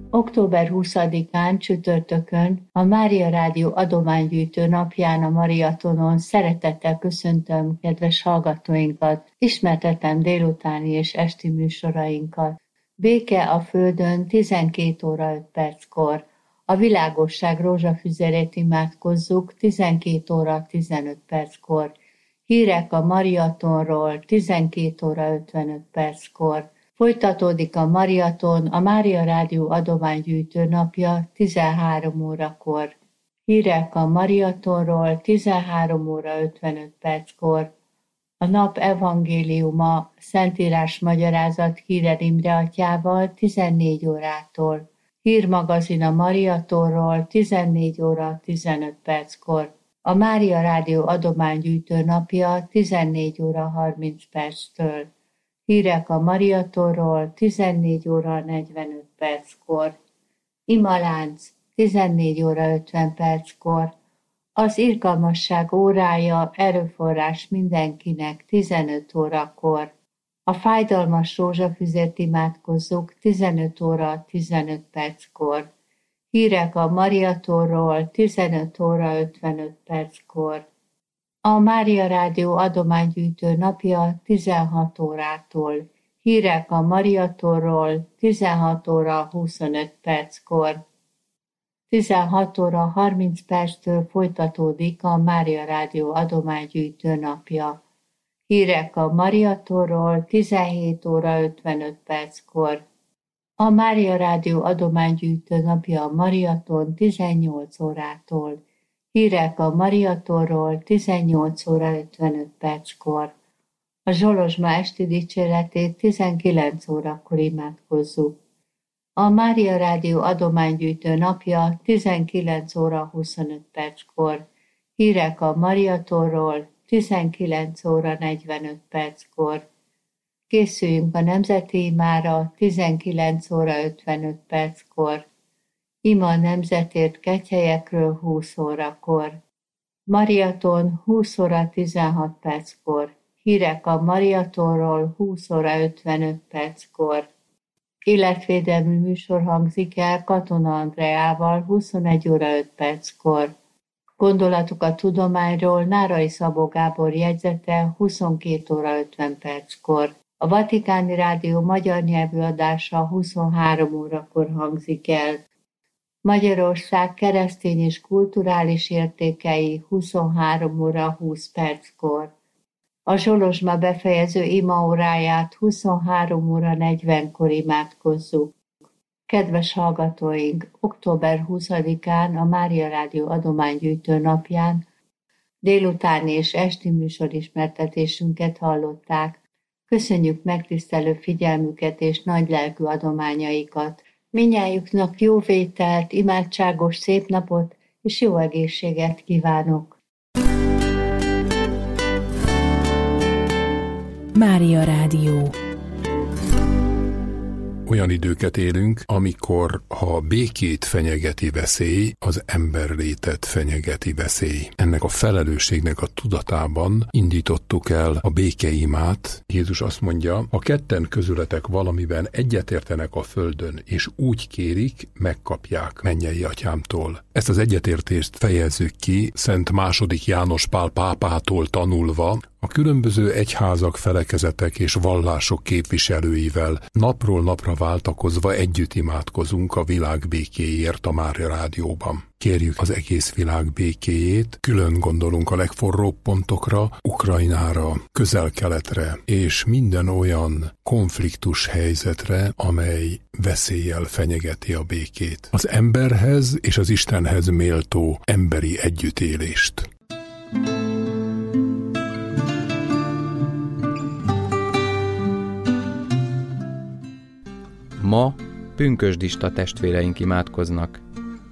Október 20-án csütörtökön a Mária Rádió adománygyűjtő napján a Mariatonon szeretettel köszöntöm kedves hallgatóinkat, ismertetem délutáni és esti műsorainkat. Béke a Földön 12 óra 5 perckor. A világosság rózsafüzerét imádkozzuk 12 óra 15 perckor. Hírek a Mariatonról 12 óra 55 perckor. Folytatódik a Mariaton, a Mária Rádió adománygyűjtő napja 13 órakor. Hírek a Mariatonról 13 óra 55 perckor. A nap evangéliuma Szentírás magyarázat Hírer Imre atyával 14 órától. Hírmagazin a Mariatonról 14 óra 15 perckor. A Mária Rádió adománygyűjtő napja 14 óra 30 perctől. Hírek a Mariatonról 14 óra 45 perckor. Imalánc 14 óra 50 perckor. Az irgalmasság órája erőforrás mindenkinek 15 órakor. A fájdalmas rózsafüzért imádkozzuk 15 óra 15 perckor. Hírek a Mariatonról 15 óra 55 perckor. A Mária Rádió adománygyűjtő napja 16 órától. Hírek a Mariatonról 16 óra 25 perckor. 16 óra 30 perctől folytatódik a Mária Rádió adománygyűjtő napja. Hírek a Mariatonról 17 óra 55 perckor. A Mária Rádió adománygyűjtő napja a Mariaton 18 órától. Hírek a Mariatonról 18 óra 55 perckor. A Zsolozsma esti dicséretét 19 órakor imádkozzuk. A Mária Rádió adománygyűjtő napja 19 óra 25 perckor. Hírek a Mariatonról 19 óra 45 perckor. Készüljünk a nemzeti imára 19 óra 55 perckor. Ima a nemzetért kegyhelyekről 20 órakor. Mariaton 20 óra 16 perckor. Hírek a Mariatonról 20 óra 55 perckor. Életvédelmi műsor hangzik el Katona Andreával 21 óra 5 perckor. Gondolatok a tudományról Nárai Szabó Gábor jegyzete 22 óra 50 perckor. A Vatikáni Rádió magyar nyelvű adása 23 órakor hangzik el. Magyarország keresztény és kulturális értékei 23 óra 20 perckor. A Zsolozsma befejező imaóráját 23 óra 40-kor imádkozzuk. Kedves hallgatóink, október 20-án a Mária Rádió adománygyűjtő napján délutáni és esti műsorismertetésünket hallották. Köszönjük megtisztelő figyelmüket és nagylelkű adományaikat. Mindnyájuknak jó vételt, imádságos szép napot és jó egészséget kívánok! Mária Rádió. Olyan időket élünk, amikor ha a békét fenyegeti veszély, az emberlétet fenyegeti veszély. Ennek a felelősségnek a tudatában indítottuk el a békeimát. Jézus azt mondja, ha ketten közületek valamiben egyetértenek a földön, és úgy kérik, megkapják mennyei atyámtól. Ezt az egyetértést fejezzük ki Szent II. János Pál pápától tanulva, a különböző egyházak, felekezetek és vallások képviselőivel napról napra váltakozva együtt imádkozunk a világ békéért a Mária Rádióban. Kérjük az egész világ békéjét, külön gondolunk a legforróbb pontokra, Ukrajnára, Közel-Keletre és minden olyan konfliktus helyzetre, amely veszéllyel fenyegeti a békét. Az emberhez és az Istenhez méltó emberi együttélést. Ma pünkösdista testvéreink imádkoznak.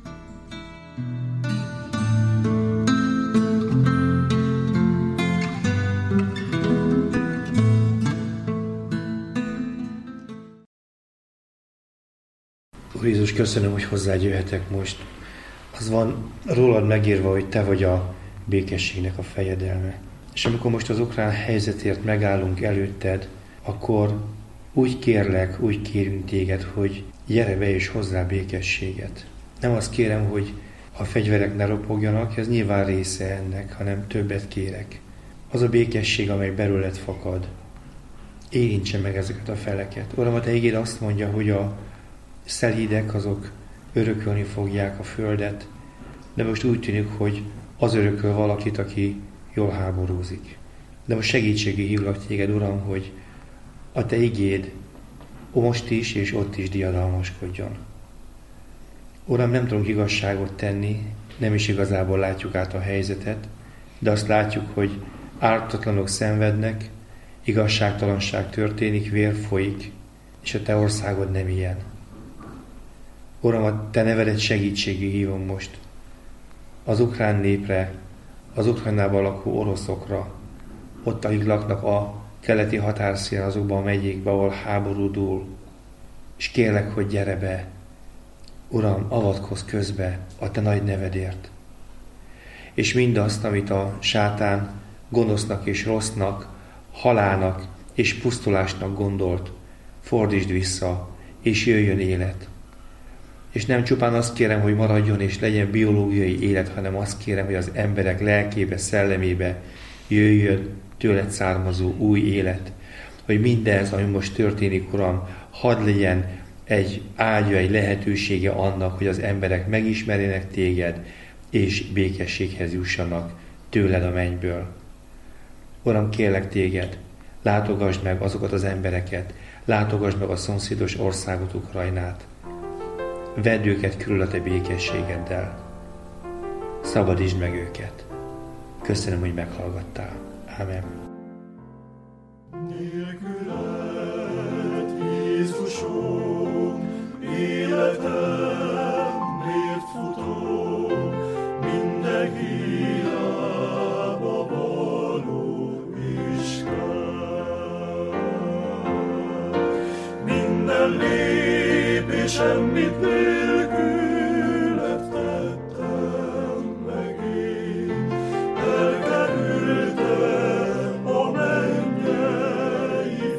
Úr Jézus, köszönöm, hogy hozzád jöhetek most. Az van rólad megírva, hogy te vagy a békességnek a fejedelme. És amikor most az ukrán helyzetért megállunk előtted, akkor úgy kérlek, úgy kérünk téged, hogy gyere be és hozzá békességet. Nem azt kérem, hogy a fegyverek ne ropogjanak, ez nyilván része ennek, hanem többet kérek. Az a békesség, amely belőled fakad, érintse meg ezeket a feleket. Uram, a te igéd azt mondja, hogy a szelídek azok örökölni fogják a földet, de most úgy tűnik, hogy az örököl valakit, aki jól háborúzik. De most segítségé hívlak téged, Uram, hogy a te igéd most is és ott is diadalmaskodjon. Uram, nem tudunk igazságot tenni, nem is igazából látjuk át a helyzetet, de azt látjuk, hogy ártatlanok szenvednek, igazságtalanság történik, vér folyik, és a te országod nem ilyen. Uram, a te nevedet segítségé hívom most az ukrán népre, az Ukrajnában lakó oroszokra, ott, akik laknak a keleti határszínen, azokban a megyékben, ahol háború dúl, és kérlek, hogy gyere be, Uram, avatkozz közbe a te nagy nevedért. És mindazt, amit a sátán gonosznak és rossznak, halálnak és pusztulásnak gondolt, fordítsd vissza, és jöjjön élet. És nem csupán azt kérem, hogy maradjon és legyen biológiai élet, hanem azt kérem, hogy az emberek lelkébe, szellemébe jöjjön tőled származó új élet. Hogy mindez, ami most történik, Uram, hadd legyen egy ágya, egy lehetősége annak, hogy az emberek megismerjenek téged, és békességhez jussanak tőled a mennyből. Uram, kérlek téged, látogasd meg azokat az embereket, látogasd meg a szomszédos országot, Ukrajnát. Vedd őket körül a te békességeddel. Szabadítsd meg őket. Köszönöm, hogy meghallgattál. Ámen. Nélküled, Jézusom, életem, miért futok, minden hiába való Isten. Minden lépésem, mit nélküled tettem meg én, elkerültem a mennyei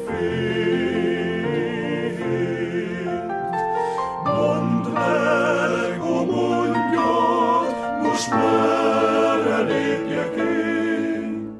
fényt. Mondd meg a mondjat, most merre lépjek én.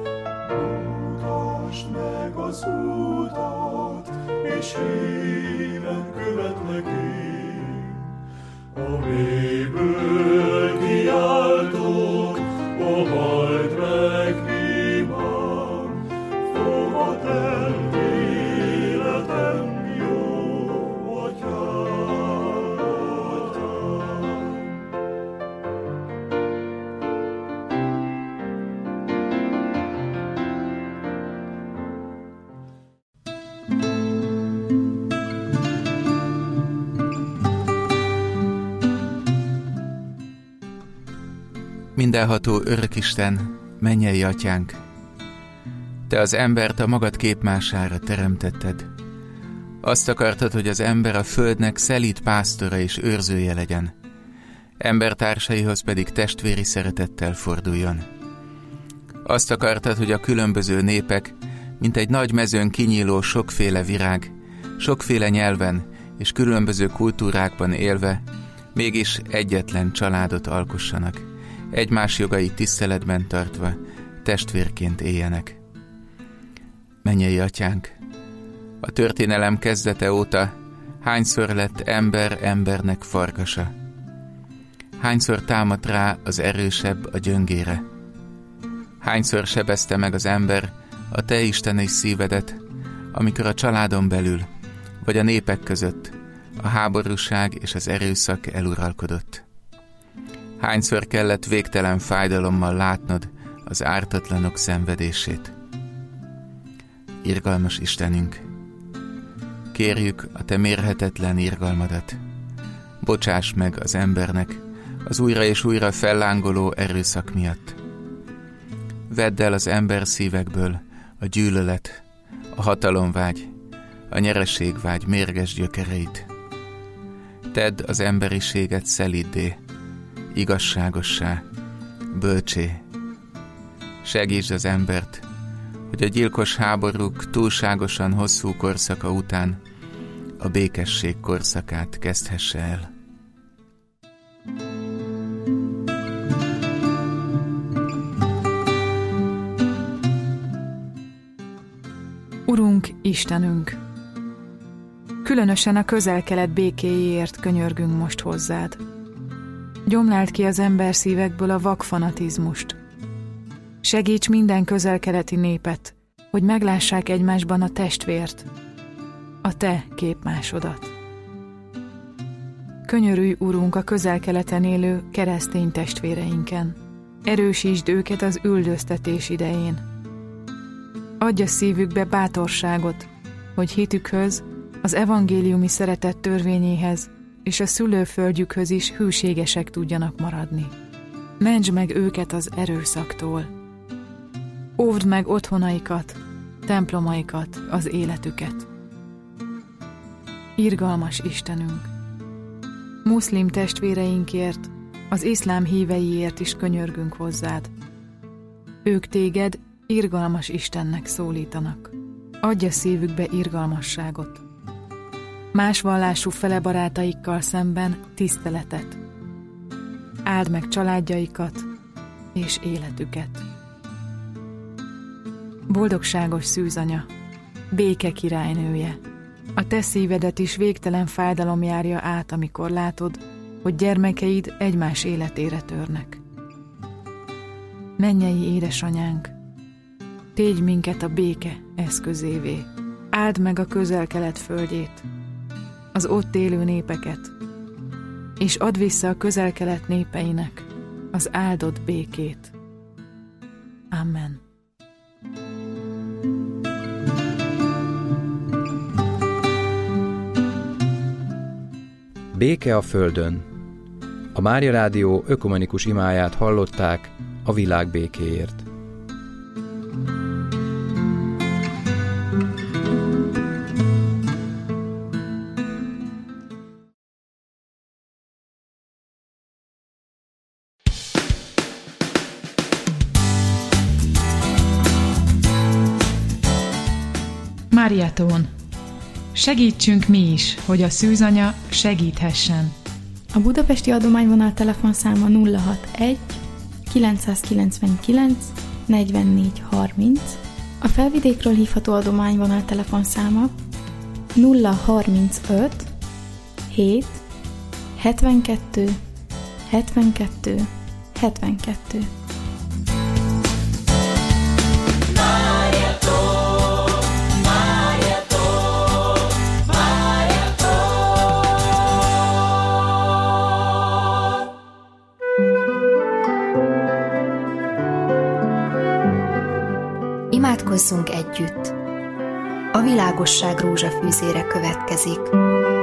Mutasd meg az utat, és híven követlek én. A mélyből kiáltok, halld meg imám, fogad el életem, jó atyám, atyám. Mindenható Örökisten, mennyei Atyánk, Te az embert a magad képmására teremtetted. Azt akartad, hogy az ember a földnek szelíd pásztora és őrzője legyen, embertársaihoz pedig testvéri szeretettel forduljon. Azt akartad, hogy a különböző népek, mint egy nagy mezőn kinyíló sokféle virág, sokféle nyelven és különböző kultúrákban élve, mégis egyetlen családot alkossanak, egymás jogait tiszteletben tartva, testvérként éljenek. Mennyei Atyánk, a történelem kezdete óta hányszor lett ember embernek farkasa? Hányszor támadt rá az erősebb a gyöngére? Hányszor sebezte meg az ember a te isteni szívedet, amikor a családon belül, vagy a népek között a háborúság és az erőszak eluralkodott? Hányszor kellett végtelen fájdalommal látnod az ártatlanok szenvedését? Irgalmas Istenünk, kérjük a te mérhetetlen irgalmadat. Bocsáss meg az embernek az újra és újra fellángoló erőszak miatt. Vedd el az ember szívekből a gyűlölet, a hatalomvágy, a nyereségvágy mérges gyökereit. Tedd az emberiséget szelíddé, igazságossá, bölcsé. Segítsd az embert, hogy a gyilkos háborúk túlságosan hosszú korszaka után a békesség korszakát kezdhesse el. Urunk, Istenünk! Különösen a Közel-Kelet békéjéért könyörgünk most hozzád. Gyomláld ki az ember szívekből a vakfanatizmust. Segíts minden közel-keleti népet, hogy meglássák egymásban a testvért, a te képmásodat. Könyörülj, Urunk, a Közel-Keleten élő keresztény testvéreinken. Erősítsd őket az üldöztetés idején. Adj a szívükbe bátorságot, hogy hitükhöz, az evangéliumi szeretet törvényéhez és a szülőföldjükhöz is hűségesek tudjanak maradni. Mentsd meg őket az erőszaktól. Óvd meg otthonaikat, templomaikat, az életüket. Irgalmas Istenünk! Muszlim testvéreinkért, az iszlám híveiért is könyörgünk hozzád. Ők téged irgalmas Istennek szólítanak. Adj a szívükbe irgalmasságot. Más vallású felebarátaikkal szemben tiszteletet. Áld meg családjaikat és életüket. Boldogságos szűzanya, béke királynője, a te szívedet is végtelen fájdalom járja át, amikor látod, hogy gyermekeid egymás életére törnek. Mennyei édesanyánk, tégy minket a béke eszközévé. Áld meg a Közel-Kelet földjét, az ott élő népeket, és add vissza a Közel-Kelet népeinek az áldott békét. Amen. Béke a földön. A Mária Rádió ökumenikus imáját hallották a világ békéért. Mariatón. Segítsünk mi is, hogy a szűzanya segíthessen. A budapesti adományvonal telefonszáma 061 999 44 30. A felvidékről hívható adományvonal telefonszáma 035 7 72 72 72. Imádkozzunk együtt! A világosság rózsafűzére következik.